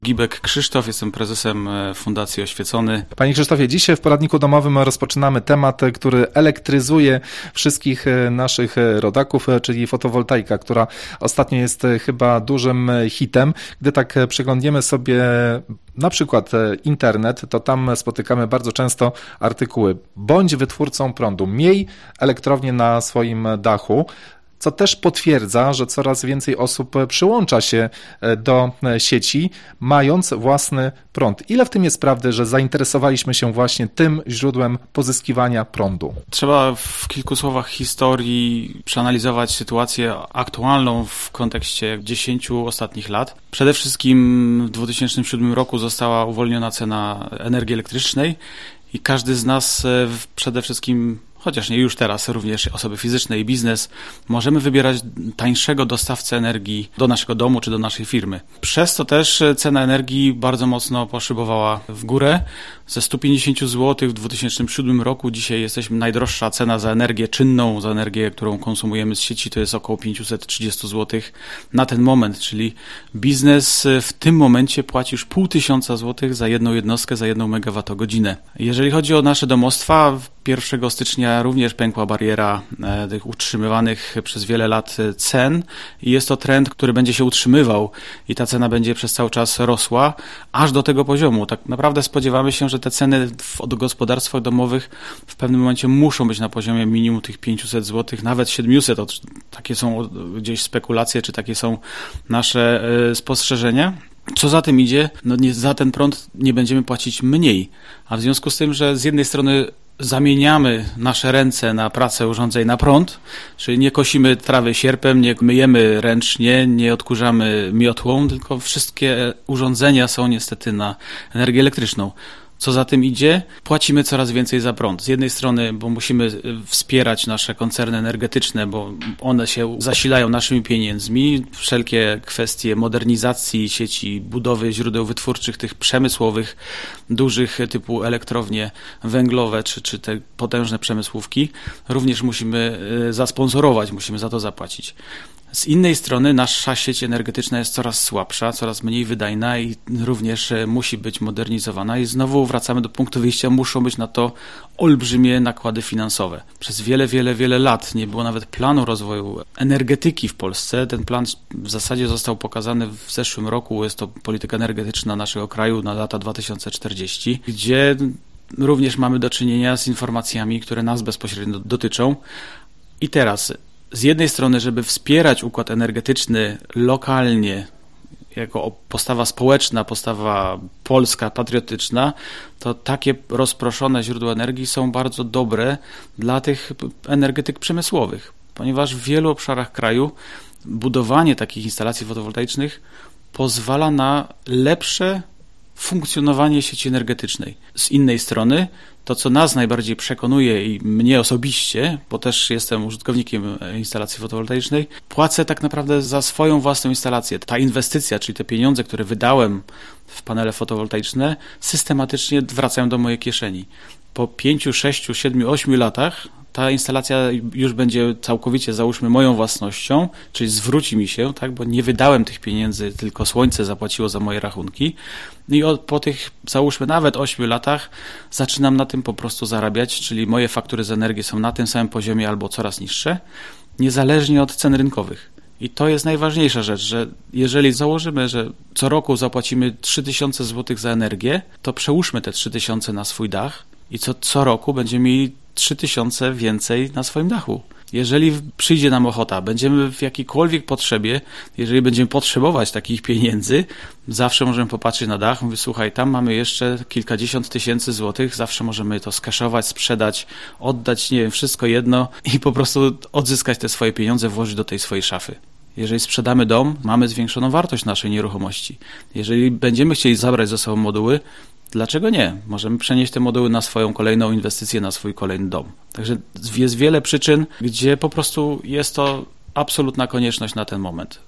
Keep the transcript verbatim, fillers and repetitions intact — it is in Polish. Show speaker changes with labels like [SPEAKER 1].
[SPEAKER 1] Gibek Krzysztof, jestem prezesem Fundacji Oświecony.
[SPEAKER 2] Panie Krzysztofie, dzisiaj w poradniku domowym rozpoczynamy temat, który elektryzuje wszystkich naszych rodaków, czyli fotowoltaika, która ostatnio jest chyba dużym hitem. Gdy tak przeglądniemy sobie na przykład internet, to tam spotykamy bardzo często artykuły: bądź wytwórcą prądu, miej elektrownię na swoim dachu, co też potwierdza, że coraz więcej osób przyłącza się do sieci, mając własny prąd. Ile w tym jest prawdy, że zainteresowaliśmy się właśnie tym źródłem pozyskiwania prądu?
[SPEAKER 1] Trzeba w kilku słowach historii przeanalizować sytuację aktualną w kontekście dziesięciu ostatnich lat. Przede wszystkim w dwa tysiące siódmym roku została uwolniona cena energii elektrycznej i każdy z nas przede wszystkim, chociaż nie już teraz, również osoby fizyczne i biznes, możemy wybierać tańszego dostawcę energii do naszego domu czy do naszej firmy. Przez to też cena energii bardzo mocno poszybowała w górę. Ze sto pięćdziesiąt złotych w dwa tysiące siódmym roku dzisiaj jesteśmy, najdroższa cena za energię czynną, za energię, którą konsumujemy z sieci, to jest około pięćset trzydzieści złotych na ten moment, czyli biznes w tym momencie płaci już pół tysiąca złotych za jedną jednostkę, za jedną megawattogodzinę. Jeżeli chodzi o nasze domostwa, pierwszego stycznia również pękła bariera tych utrzymywanych przez wiele lat cen i jest to trend, który będzie się utrzymywał i ta cena będzie przez cały czas rosła aż do tego poziomu. Tak naprawdę spodziewamy się, że te ceny w gospodarstwach domowych w pewnym momencie muszą być na poziomie minimum tych pięćset złotych, nawet siedemset. Takie są gdzieś spekulacje, czy takie są nasze spostrzeżenia. Co za tym idzie? No nie, za ten prąd nie będziemy płacić mniej, a w związku z tym, że z jednej strony zamieniamy nasze ręce na pracę urządzeń na prąd, czyli nie kosimy trawy sierpem, nie myjemy ręcznie, nie odkurzamy miotłą, tylko wszystkie urządzenia są niestety na energię elektryczną. Co za tym idzie? Płacimy coraz więcej za prąd. Z jednej strony, bo musimy wspierać nasze koncerny energetyczne, bo one się zasilają naszymi pieniędzmi. Wszelkie kwestie modernizacji sieci, budowy źródeł wytwórczych, tych przemysłowych, dużych typu elektrownie węglowe, czy, czy te potężne przemysłówki, również musimy zasponsorować, musimy za to zapłacić. Z innej strony nasza sieć energetyczna jest coraz słabsza, coraz mniej wydajna i również musi być modernizowana i znowu wracamy do punktu wyjścia, muszą być na to olbrzymie nakłady finansowe. Przez wiele, wiele, wiele lat nie było nawet planu rozwoju energetyki w Polsce. Ten plan w zasadzie został pokazany w zeszłym roku, jest to polityka energetyczna naszego kraju na lata dwa tysiące czterdziesty, gdzie również mamy do czynienia z informacjami, które nas bezpośrednio dotyczą. I teraz z jednej strony, żeby wspierać układ energetyczny lokalnie, jako postawa społeczna, postawa polska, patriotyczna, to takie rozproszone źródła energii są bardzo dobre dla tych energetyk przemysłowych, ponieważ w wielu obszarach kraju budowanie takich instalacji fotowoltaicznych pozwala na lepsze funkcjonowanie sieci energetycznej. Z innej strony, to co nas najbardziej przekonuje i mnie osobiście, bo też jestem użytkownikiem instalacji fotowoltaicznej, płacę tak naprawdę za swoją własną instalację. Ta inwestycja, czyli te pieniądze, które wydałem w panele fotowoltaiczne, systematycznie wracają do mojej kieszeni. Po pięciu, sześciu, siedmiu, ośmiu latach ta instalacja już będzie całkowicie, załóżmy, moją własnością, czyli zwróci mi się, tak, bo nie wydałem tych pieniędzy, tylko słońce zapłaciło za moje rachunki. I od, po tych, załóżmy, nawet ośmiu latach zaczynam na tym po prostu zarabiać, czyli moje faktury za energię są na tym samym poziomie albo coraz niższe, niezależnie od cen rynkowych. I to jest najważniejsza rzecz, że jeżeli założymy, że co roku zapłacimy trzy tysiące złotych za energię, to przełóżmy te trzy tysiące na swój dach i co, co roku będziemy mieli trzy tysiące więcej na swoim dachu. Jeżeli przyjdzie nam ochota, będziemy w jakiejkolwiek potrzebie, jeżeli będziemy potrzebować takich pieniędzy, zawsze możemy popatrzeć na dach, mówię, słuchaj, tam mamy jeszcze kilkadziesiąt tysięcy złotych, zawsze możemy to skaszować, sprzedać, oddać, nie wiem, wszystko jedno i po prostu odzyskać te swoje pieniądze, włożyć do tej swojej szafy. Jeżeli sprzedamy dom, mamy zwiększoną wartość naszej nieruchomości. Jeżeli będziemy chcieli zabrać ze sobą moduły, dlaczego nie? Możemy przenieść te moduły na swoją kolejną inwestycję, na swój kolejny dom. Także jest wiele przyczyn, gdzie po prostu jest to absolutna konieczność na ten moment.